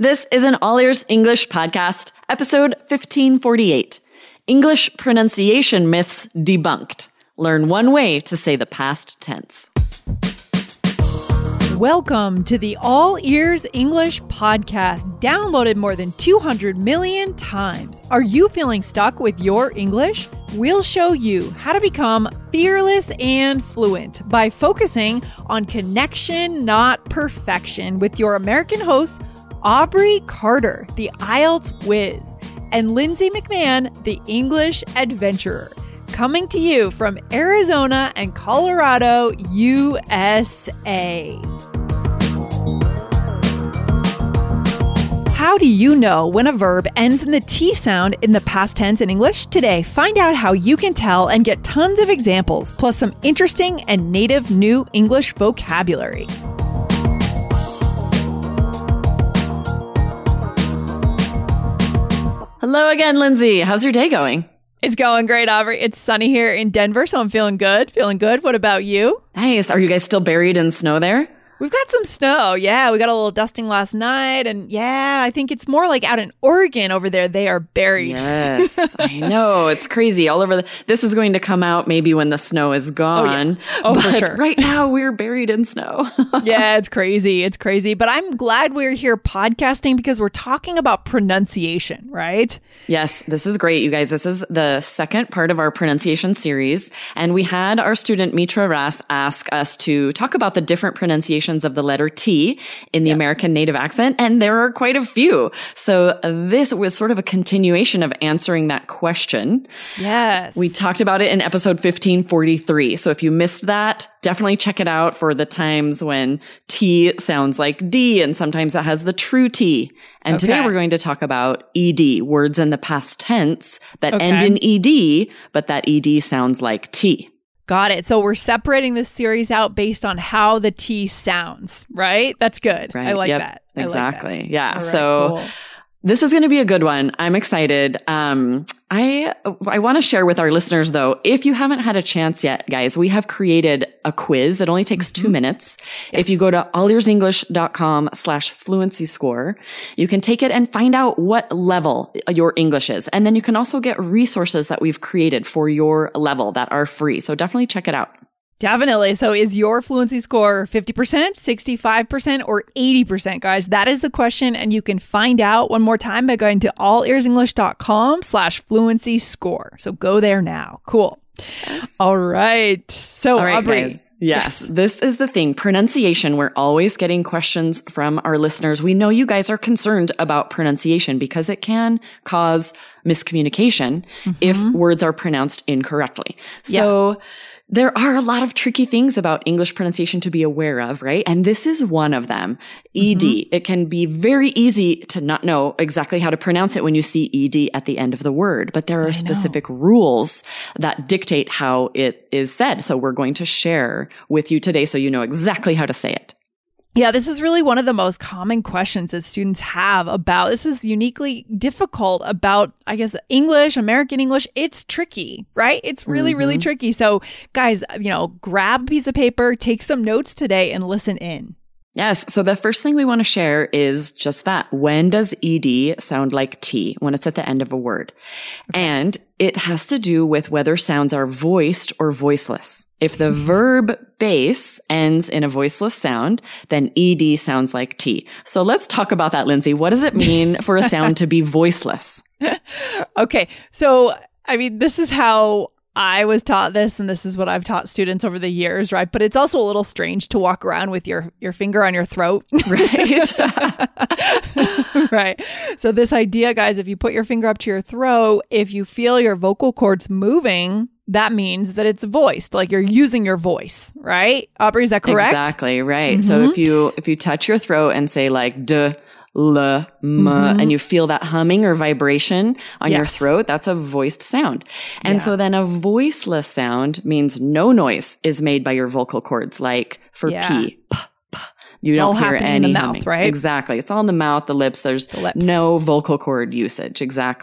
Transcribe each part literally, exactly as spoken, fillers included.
This is an All Ears English podcast, episode fifteen forty-eight. English pronunciation myths debunked. Learn one way to say the past tense. Welcome to the All Ears English podcast, downloaded more than two hundred million times. Are you feeling stuck with your English? We'll show you how to become fearless and fluent by focusing on connection, not perfection, with your American host, Aubrey Carter, the I E L T S whiz, and Lindsay McMahon, the English adventurer, coming to you from Arizona and Colorado, U S A. How do you know when a verb ends in the T sound in the past tense in English? Today, find out how you can tell and get tons of examples, plus some interesting and native new English vocabulary. Hello again, Lindsay. How's your day going? It's going great, Aubrey. It's sunny here in Denver, so I'm feeling good. Feeling good. What about you? Nice. Are you guys still buried in snow there? We've got some snow. Yeah, we got a little dusting last night. And yeah, I think it's more like out in Oregon over there. They are buried. Yes, I know. It's crazy. All over. The, this is going to come out maybe when the snow is gone. Oh, yeah. Oh but for sure. Right now, we're buried in snow. Yeah, it's crazy. It's crazy. But I'm glad we're here podcasting because we're talking about pronunciation, right? Yes, this is great, you guys. This is the second part of our pronunciation series. And we had our student Mitra Ras ask us to talk about the different pronunciations of the letter T in the yep. American native accent, and there are quite a few. So this was sort of a continuation of answering that question. Yes. We talked about it in episode fifteen forty-three. So if you missed that, definitely check it out for the times when T sounds like D, and sometimes it has the true T. And okay. Today we're going to talk about E D, words in the past tense that okay. end in E D, but that E D sounds like T. Got it. So we're separating this series out based on how the T sounds, right? That's good. Right. I like yep. that. Exactly. I like that. Yeah. Right, so cool. This is going to be a good one. I'm excited. Um, I I want to share with our listeners, though, if you haven't had a chance yet, guys, we have created a quiz that only takes two minutes. Yes. If you go to allearsenglish.com slash fluency score, you can take it and find out what level your English is. And then you can also get resources that we've created for your level that are free. So definitely check it out. Definitely. So is your fluency score fifty percent, sixty-five percent, or eighty percent, guys? That is the question. And you can find out one more time by going to allearsenglish.com slash fluency score. So go there now. Cool. Yes. All right. So, All right, Aubrey. Guys. Yes, yes, this is the thing. Pronunciation. We're always getting questions from our listeners. We know you guys are concerned about pronunciation because it can cause miscommunication mm-hmm. if words are pronounced incorrectly. So, yeah. There are a lot of tricky things about English pronunciation to be aware of, right? And this is one of them. E D. Mm-hmm. It can be very easy to not know exactly how to pronounce it when you see E D at the end of the word. But there are I specific know. rules that dictate how it is said. So we're going to share with you today so you know exactly how to say it. Yeah, this is really one of the most common questions that students have about, this is uniquely difficult about, I guess, English, American English. It's tricky, right? It's really, mm-hmm. really tricky. So guys, you know, grab a piece of paper, take some notes today and listen in. Yes. So the first thing we want to share is just that. When does E D sound like T? When it's at the end of a word. Okay. And it has to do with whether sounds are voiced or voiceless. If the verb base ends in a voiceless sound, then E D sounds like T. So let's talk about that, Lindsay. What does it mean for a sound to be voiceless? Okay. So, I mean, this is how I was taught this, and this is what I've taught students over the years, right? But it's also a little strange to walk around with your, your finger on your throat, right? Right. So this idea, guys, if you put your finger up to your throat, if you feel your vocal cords moving, that means that it's voiced, like you're using your voice, right? Aubrey, is that correct? Exactly, right. Mm-hmm. So if you if you touch your throat and say like duh, L, M, mm-hmm. and you feel that humming or vibration on yes. your throat, that's a voiced sound. And yeah. so then a voiceless sound means no noise is made by your vocal cords, like for yeah. P, P, P. You it's don't hear any in the humming. Mouth, right? Exactly. It's all in the mouth, the lips. There's the lips. no vocal cord usage. Exactly.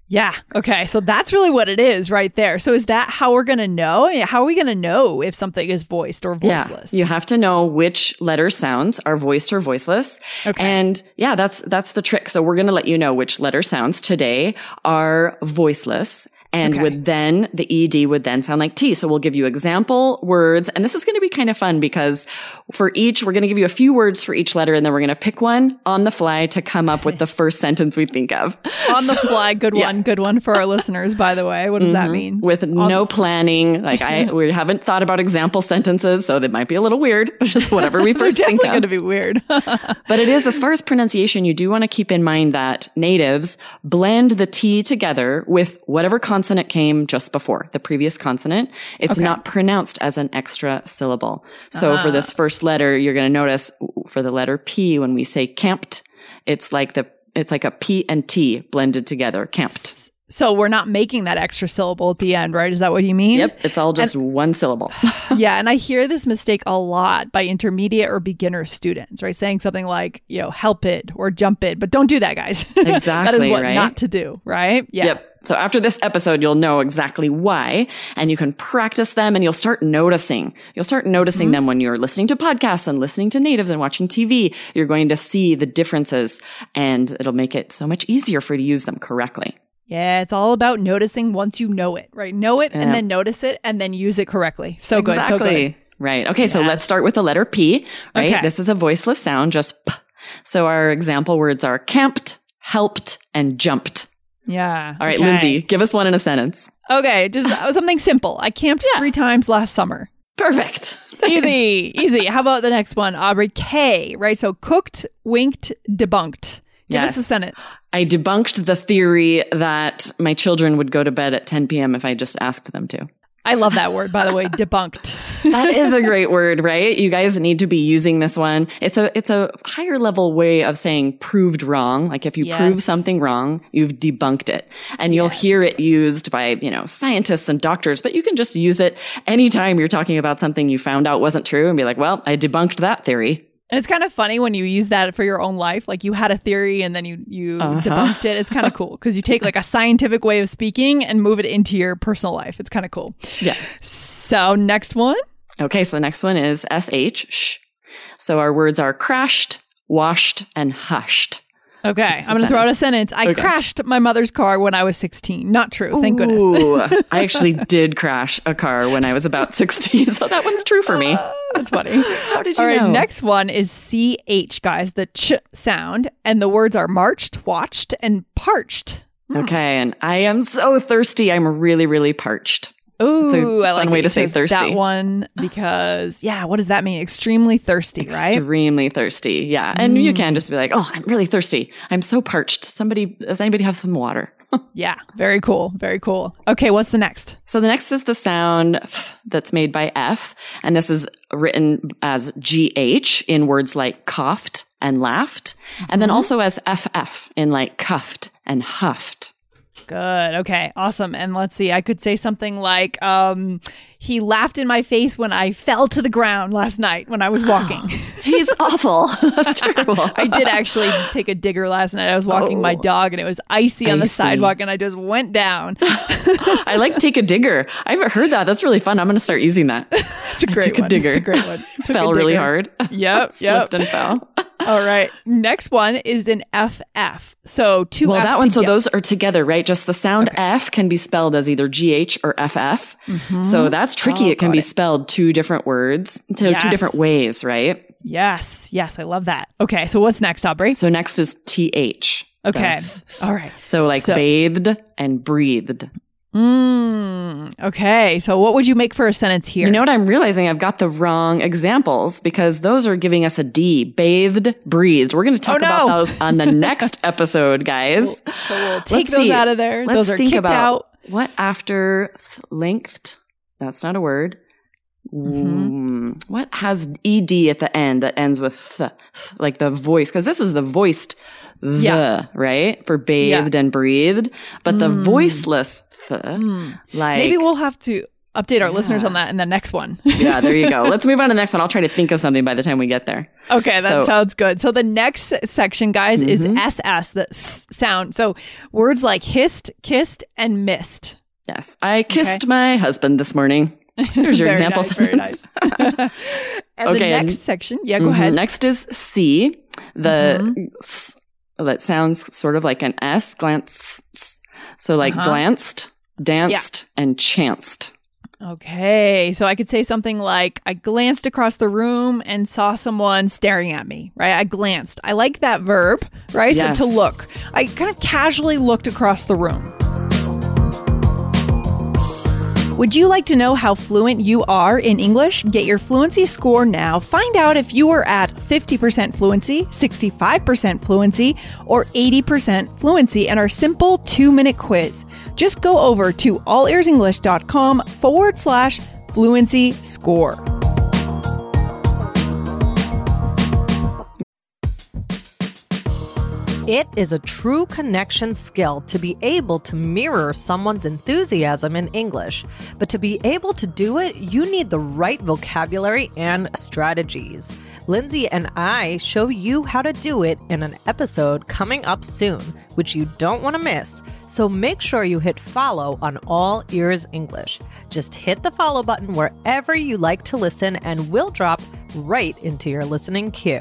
Yeah. Okay. So that's really what it is right there. So is that how we're going to know? How are we going to know if something is voiced or voiceless? Yeah. You have to know which letter sounds are voiced or voiceless. Okay. And yeah, that's, that's the trick. So we're going to let you know which letter sounds today are voiceless. And Okay. would then, the E D would then sound like T. So we'll give you example words. And this is going to be kind of fun because for each, we're going to give you a few words for each letter. And then we're going to pick one on the fly to come up with the first sentence we think of. On the fly. Good Yeah. one. Good one for our listeners, by the way. What does that mean? With On no the- planning. Like I, we haven't thought about example sentences. So they might be a little weird. Just whatever we They're first think definitely of. going to be weird. But it is, as far as pronunciation, you do want to keep in mind that natives blend the T together with whatever consonant came just before, the previous consonant. It's Okay. not pronounced as an extra syllable. So Uh-huh. for this first letter, you're going to notice for the letter P, when we say camped, it's like the, it's like a P and T blended together, camped. So we're not making that extra syllable at the end, right? Is that what you mean? Yep. It's all just one syllable. Yeah. And I hear this mistake a lot by intermediate or beginner students, right? Saying something like, you know, help it or jump it, but don't do that, guys. that is Exactly, what right? not to do, right? Yeah. Yep. So after this episode, you'll know exactly why, and you can practice them and you'll start noticing. You'll start noticing Mm-hmm. them when you're listening to podcasts and listening to natives and watching T V. You're going to see the differences and it'll make it so much easier for you to use them correctly. Yeah. It's all about noticing once you know it, right? Know it Yeah. and then notice it and then use it correctly. So good. So good. Exactly. Right. Okay. So Yes. let's start with the letter P, right? Okay. This is a voiceless sound, just P. So our example words are camped, helped, and jumped. Yeah. All right, okay. Lindsay, give us one in a sentence. Okay. Just uh, something simple. I camped Yeah. three times last summer. Perfect. Easy, easy. How about the next one, Aubrey? K, right? So cooked, winked, debunked. Give Yes. us a sentence. I debunked the theory that my children would go to bed at ten p.m. if I just asked them to. I love that word, by the way, debunked. That is a great word, right? You guys need to be using this one. It's a, it's a higher level way of saying proved wrong. Like if you Yes. prove something wrong, you've debunked it. And you'll Yes. hear it used by, you know, scientists and doctors, but you can just use it anytime you're talking about something you found out wasn't true and be like, well, I debunked that theory. And it's kind of funny when you use that for your own life. Like you had a theory and then you, you Uh-huh. debunked it. It's kind of cool because you take like a scientific way of speaking and move it into your personal life. It's kind of cool. Yeah. So next one. Okay. So the next one is S H. Sh. So our words are crashed, washed, and hushed. Okay. It's a I'm going to throw out a sentence. sentence. I Okay. crashed my mother's car when I was sixteen. Not true. Thank goodness. Ooh, I actually did crash a car when I was about sixteen, so that one's true for me. That's funny. How did you All right, know? next one is C H, guys, the ch sound. And the words are marched, watched, and parched. Okay, and I am so thirsty. I'm really, really parched. Ooh, It's a I like fun way that to you say chose thirsty. that one because, yeah, what does that mean? Extremely thirsty, right? Extremely thirsty. Yeah. And you can just be like, oh, I'm really thirsty. I'm so parched. Somebody, does anybody have some water? Yeah, very cool. Very cool. Okay, what's the next? So the next is the sound f that's made by F. And this is written as G H in words like coughed and laughed. And then also as F F in like cuffed and huffed. Good. Okay. Awesome. And let's see. I could say something like, um, he laughed in my face when I fell to the ground last night when I was walking. He's awful. That's terrible. I did actually take a digger last night. I was walking my Oh. dog and it was icy on the Icy. sidewalk and I just went down. I like take a digger. I haven't heard that. That's really fun. I'm going to start using that. It's a great took a one. digger. It's a great one. Took a Fell really digger. hard. Yep. Yep. Slipped and fell. All right. Next one is an F F. So two Well, Fs that one, so together. those are together, right? Just the sound F can be spelled as either G H or F F. So that's tricky. Oh, it can got be it. spelled two different words, two, Yes. two different ways, right? Yes. Yes. I love that. Okay. So what's next, Aubrey? So next is T H. Okay. The- All right. So like So- bathed and breathed. Mm, okay. So what would you make for a sentence here? You know what I'm realizing? I've got the wrong examples because those are giving us a D. Bathed, breathed. We're going to talk Oh, no. about those on the next episode, guys. so we'll take Let's those see. out of there. Let's those are think kicked about out. what after th- lengthed. That's not a word. Mm-hmm. Mm, what has ed at the end that ends with th, th, like the voice? Because this is the voiced the, Yeah. right? For bathed and breathed. But the voiceless th, like Maybe we'll have to. update our Yeah. listeners on that in the next one. Yeah, there you go. Let's move on to the next one. I'll try to think of something by the time we get there. Okay, that So- sounds good. So the next section, guys, is Mhm. S S, the s sound. So words like hissed, kissed, and missed. Yes. I kissed Okay. my husband this morning. There's your Very example nice, very sentence. nice. And Okay, the and- next section, yeah, go Mhm. ahead. Next is C. The Mhm. s- that sounds sort of like an S. Glance. So like Uh-huh. glanced, danced, and chanced. Okay, so I could say something like, I glanced across the room and saw someone staring at me, right? I glanced. I like that verb, right? Yes. So to look. I kind of casually looked across the room. Would you like to know how fluent you are in English? Get your fluency score now. Find out if you are at fifty percent fluency, sixty-five percent fluency, or eighty percent fluency in our simple two-minute quiz. Just go over to allearsenglish.com forward slash fluency score. It is a true connection skill to be able to mirror someone's enthusiasm in English. But to be able to do it, you need the right vocabulary and strategies. Lindsay and I show you how to do it in an episode coming up soon, which you don't want to miss. So make sure you hit follow on All Ears English. Just hit the follow button wherever you like to listen, and we'll drop right into your listening queue.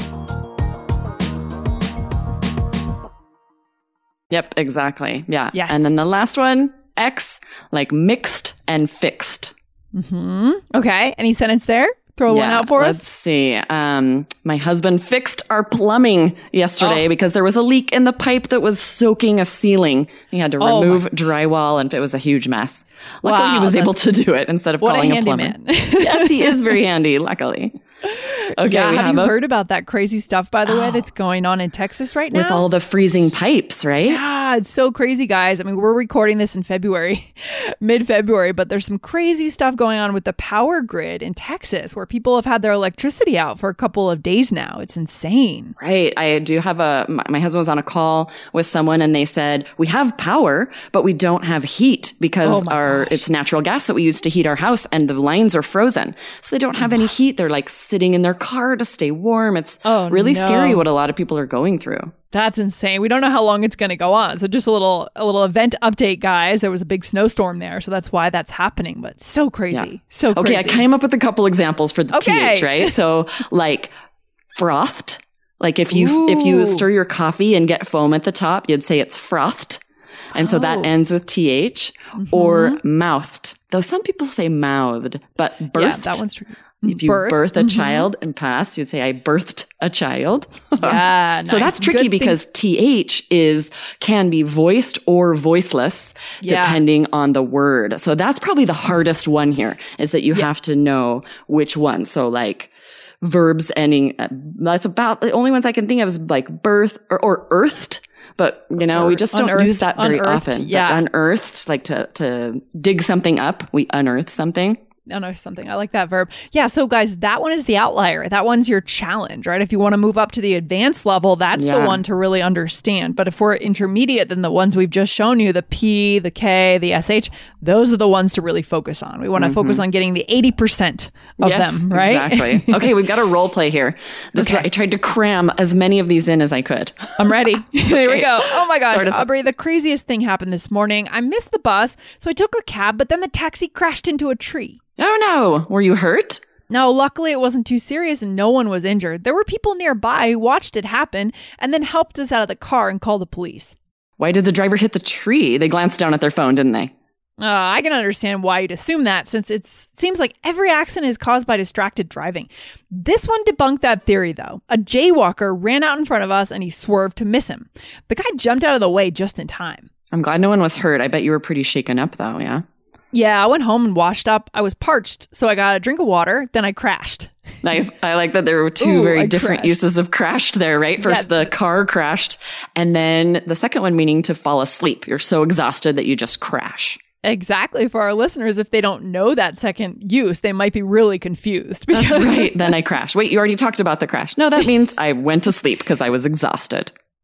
Yep, exactly. Yeah. Yes. And then the last one, X, like mixed and fixed. Hmm. Okay, any sentence there? Throw one Yeah, out for let's us. see. Um, my husband fixed our plumbing yesterday Oh. because there was a leak in the pipe that was soaking a ceiling. He had to Oh, remove my- drywall, and it was a huge mess. Luckily, Wow, he was able that's- to do it instead of What a calling a, handy plumber. man. Yes, he is very handy. Luckily. Okay, yeah, we have have you a- heard about that crazy stuff, by the way, that's going on in Texas right now? with all the freezing pipes, right? Yeah, it's so crazy, guys. I mean, we're recording this in February, mid-February, but there's some crazy stuff going on with the power grid in Texas where people have had their electricity out for a couple of days now. It's insane. Right. I do have a, my, my husband was on a call with someone and they said, we have power, but we don't have heat because Oh my our, gosh. it's natural gas that we use to heat our house and the lines are frozen. So they don't have any heat. They're like sitting in their car to stay warm. It's Oh, really no. scary what a lot of people are going through. That's insane. We don't know how long it's going to go on. So just a little a little event update, guys. There was a big snowstorm there, so that's why that's happening. But so crazy. Yeah. So Okay. crazy. I came up with a couple examples for the Okay. T H, right? So like frothed, like if you, if you Ooh. stir your coffee and get foam at the top, you'd say it's frothed. And so that Oh. ends with T H or mouthed. Though some people say mouthed, but birthed. Yeah, that one's tricky. If you Birth. birth, a Mhm. child and pass, you'd say I birthed a child. Yeah, So nice. that's tricky Good thing- because T H is, can be voiced or voiceless Yeah. depending on the word. So that's probably the hardest one here is that you Yeah. have to know which one. So like verbs ending, uh, that's about the only ones I can think of is like birth or, or earthed. But, you know, we just don't Unearthed. use that very Unearthed, often. But yeah. unearthed, like to, to dig something up, we unearth something. No, no, something. I like that verb. Yeah. So, guys, that one is the outlier. That one's your challenge, right? If you want to move up to the advanced level, that's the Yeah. one to really understand. But if we're intermediate, then the ones we've just shown you, the P, the K, the S H, those are the ones to really focus on. We want to focus on getting the eighty percent of yes, them, right? Exactly. Okay, we've got a role play here. This Okay. is, I tried to cram as many of these in as I could. I'm ready. Here we Okay. go. Oh my gosh, Start us up. Aubrey, the craziest thing happened this morning. I missed the bus, so I took a cab, but then the taxi crashed into a tree. Oh no, were you hurt? No, luckily it wasn't too serious and no one was injured. There were people nearby who watched it happen and then helped us out of the car and called the police. Why did the driver hit the tree? They glanced down at their phone, didn't they? Uh, I can understand why you'd assume that, since it seems like every accident is caused by distracted driving. This one debunked that theory, though. A jaywalker ran out in front of us and he swerved to miss him. The guy jumped out of the way just in time. I'm glad no one was hurt. I bet you were pretty shaken up though, yeah? Yeah, I went home and washed up. I was parched, so I got a drink of water, then I crashed. Nice. I like that there were two Ooh, very I different crashed. uses of crashed there, right? First, Yeah. the car crashed, and then the second one meaning to fall asleep. You're so exhausted that you just crash. Exactly. For our listeners, if they don't know that second use, they might be really confused. That's because- right. Then I crashed. Wait, you already talked about the crash. No, that means I went to sleep because I was exhausted.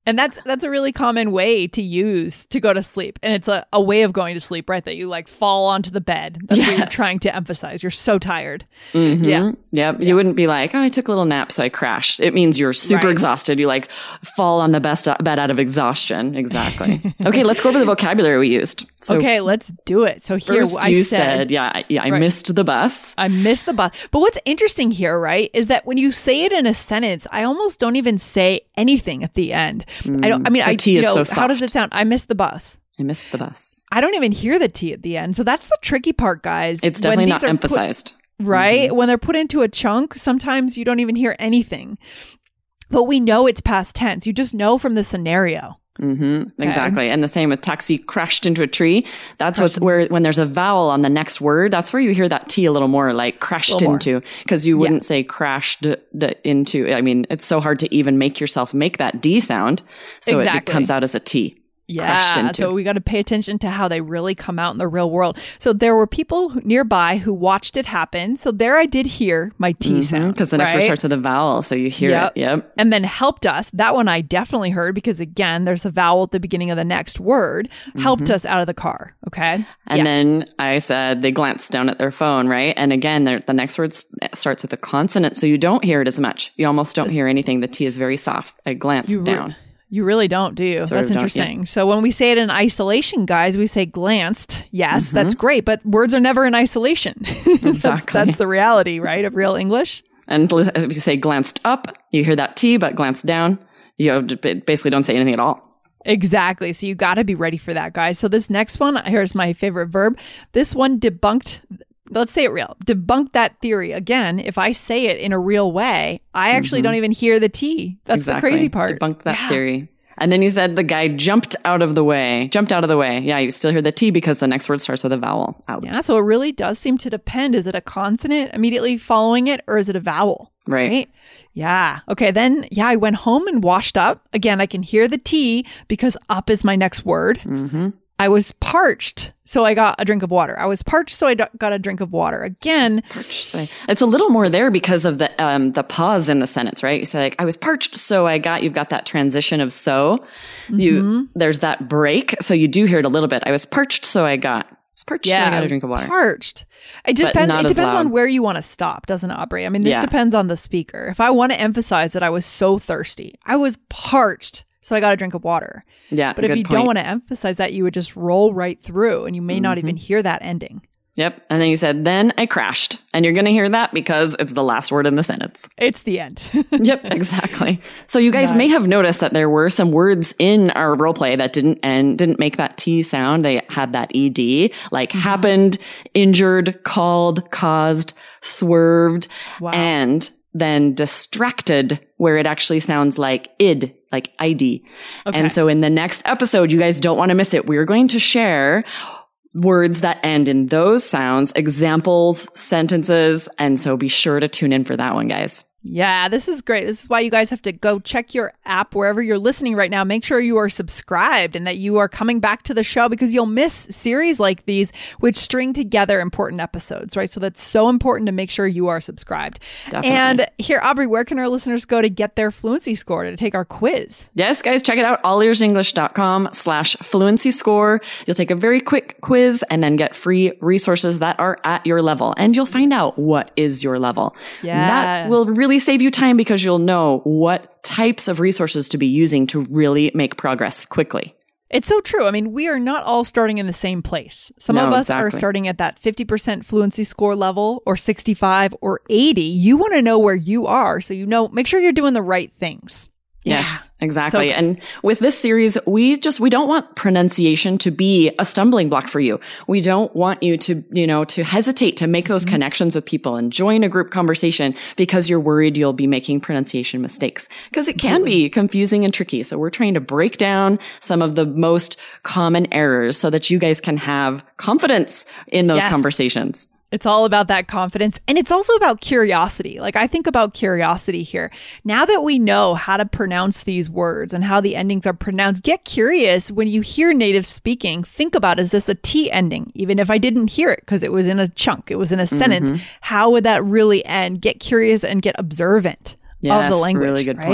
And that's that's a really common way to use to go to sleep. And it's a, a way of going to sleep, right? That you like fall onto the bed. That's yes. what you're trying to emphasize. You're so tired. Mm-hmm. Yeah. Yep. Yeah. You wouldn't be like, oh, I took a little nap, so I crashed. It means you're super right. exhausted. You like fall on the best bed out of exhaustion. Exactly. Okay, let's go over the vocabulary we used. So okay, let's do it. So here first I you said, said, yeah, I, yeah, I right. missed the bus. I missed the bus. But what's interesting here, right, is that when you say it in a sentence, I almost don't even say anything at the end. Mm, I don't, I mean, I, T you is know, so soft. How does it sound? I missed the bus. I missed the bus. I don't even hear the T at the end. So that's the tricky part, guys. It's definitely not emphasized. Put, right? Mm-hmm. When they're put into a chunk, sometimes you don't even hear anything. But we know it's past tense. You just know from the scenario. Mm-hmm. Okay. Exactly. And the same with taxi crashed into a tree. That's crashed what's where, when there's a vowel on the next word, that's where you hear that T a little more, like crashed into, because you wouldn't yeah. say crashed d- d- into. I mean, it's so hard to even make yourself make that D sound. So exactly. it, it comes out as a T. Yeah, so we got to pay attention to how they really come out in the real world. So there were people who, nearby who watched it happen. So there I did hear my T mm-hmm, sound. Because the next right? word starts with a vowel, so you hear yep. it. Yep. And then helped us. That one I definitely heard because, again, there's a vowel at the beginning of the next word. Mm-hmm. Helped us out of the car. Okay. And yeah. then I said they glanced down at their phone, right? And again, the next word starts with a consonant, so you don't hear it as much. You almost don't hear anything. The T is very soft. I glanced you down. Re- You really don't, do you? Sort that's interesting. Yeah. So when we say it in isolation, guys, we say glanced. Yes, mm-hmm. that's great. But words are never in isolation. Exactly. that's, that's the reality, right, of real English. And if you say glanced up, you hear that T, but glanced down, you basically don't say anything at all. Exactly. So you got to be ready for that, guys. So this next one, here's my favorite verb. This one debunked... Let's say it real. Debunk that theory. Again, if I say it in a real way, I actually mm-hmm. don't even hear the T. That's exactly. the crazy part. Debunk that yeah. theory. And then you said the guy jumped out of the way. Jumped out of the way. Yeah, you still hear the T because the next word starts with a vowel. Out. Yeah, so it really does seem to depend. Is it a consonant immediately following it or is it a vowel? Right. right. Yeah. Okay, then, yeah, I went home and washed up. Again, I can hear the T because up is my next word. Mm-hmm. I was parched, so I got a drink of water. I was parched, so I d- got a drink of water. Again, parched, so it's a little more there because of the um the pause in the sentence, right? You say like, I was parched, so I got. You've got that transition of so. Mm-hmm. You there's that break, so you do hear it a little bit. I was parched, so I got. I was parched, yeah, so I got a drink of water. Parched. It depends. It depends on where you want to stop, doesn't it, Aubrey? I mean, this yeah. depends on the speaker. If I want to emphasize that I was so thirsty, I was parched. So I got a drink of water. Yeah. But if you point. don't want to emphasize that, you would just roll right through and you may mm-hmm. not even hear that ending. Yep. And then you said, then I crashed. And you're going to hear that because it's the last word in the sentence. It's the end. Yep, exactly. So you guys nice. may have noticed that there were some words in our role play that didn't end, didn't make that T sound. They had that E D, like mm-hmm. happened, injured, called, caused, swerved, wow. and then distracted, where it actually sounds like id, like I D. Okay. And so in the next episode, you guys don't want to miss it. We're going to share words that end in those sounds, examples, sentences. And so be sure to tune in for that one, guys. Yeah, this is great. This is why you guys have to go check your app wherever you're listening right now. Make sure you are subscribed and that you are coming back to the show because you'll miss series like these which string together important episodes, right? So that's so important to make sure you are subscribed. Definitely. And here, Aubrey, where can our listeners go to get their fluency score to take our quiz? Yes, guys, check it out. allearsenglish.com slash fluency score. You'll take a very quick quiz and then get free resources that are at your level. And you'll find out what is your level. Yeah. That will really save you time because you'll know what types of resources to be using to really make progress quickly. It's so true. I mean, we are not all starting in the same place. Some no, of us exactly. are starting at that fifty percent fluency score level or sixty-five or eighty. You want to know where you are so you know, make sure you're doing the right things. Yes, yeah. exactly. So, and with this series, we just, we don't want pronunciation to be a stumbling block for you. We don't want you to, you know, to hesitate to make those mm-hmm. connections with people and join a group conversation because you're worried you'll be making pronunciation mistakes because it can be confusing and tricky. So we're trying to break down some of the most common errors so that you guys can have confidence in those yes. conversations. It's all about that confidence. And it's also about curiosity. Like I think about curiosity here. Now that we know how to pronounce these words and how the endings are pronounced, get curious when you hear native speaking. Think about, is this a T ending? Even if I didn't hear it because it was in a chunk, it was in a sentence, mm-hmm. how would that really end? Get curious and get observant yes, of the language. Really good right? point.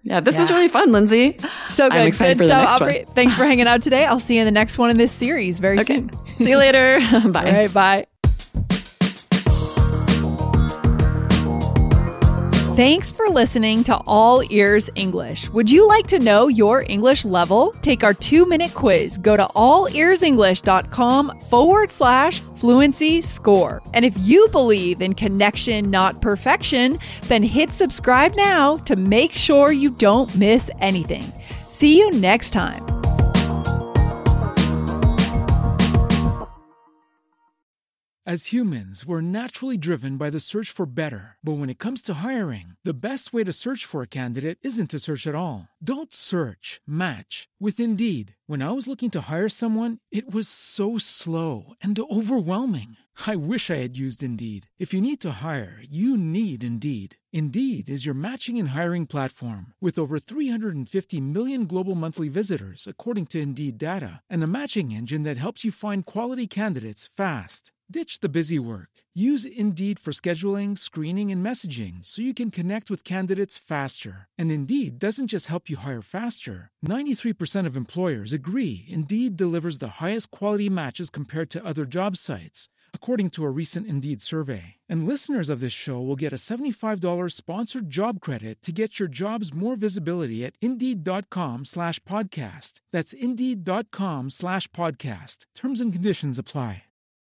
Yeah, this Yeah. is really fun, Lindsay. So good. I'm excited good for the stuff, next Aubrey. one. Thanks for hanging out today. I'll see you in the next one in this series very Okay. soon. See you later. Bye. All right, bye. Thanks for listening to All Ears English. Would you like to know your English level? Take our two-minute quiz. Go to allearsenglish.com forward slash fluency score. And if you believe in connection, not perfection, then hit subscribe now to make sure you don't miss anything. See you next time. As humans, we're naturally driven by the search for better. But when it comes to hiring, the best way to search for a candidate isn't to search at all. Don't search, match with Indeed. When I was looking to hire someone, it was so slow and overwhelming. I wish I had used Indeed. If you need to hire, you need Indeed. Indeed is your matching and hiring platform with over three hundred fifty million global monthly visitors, according to Indeed data, and a matching engine that helps you find quality candidates fast. Ditch the busy work. Use Indeed for scheduling, screening, and messaging so you can connect with candidates faster. And Indeed doesn't just help you hire faster. ninety-three percent of employers agree Indeed delivers the highest quality matches compared to other job sites, according to a recent Indeed survey. And listeners of this show will get a seventy-five dollars sponsored job credit to get your jobs more visibility at Indeed.com slash podcast. That's Indeed.com slash podcast. Terms and conditions apply.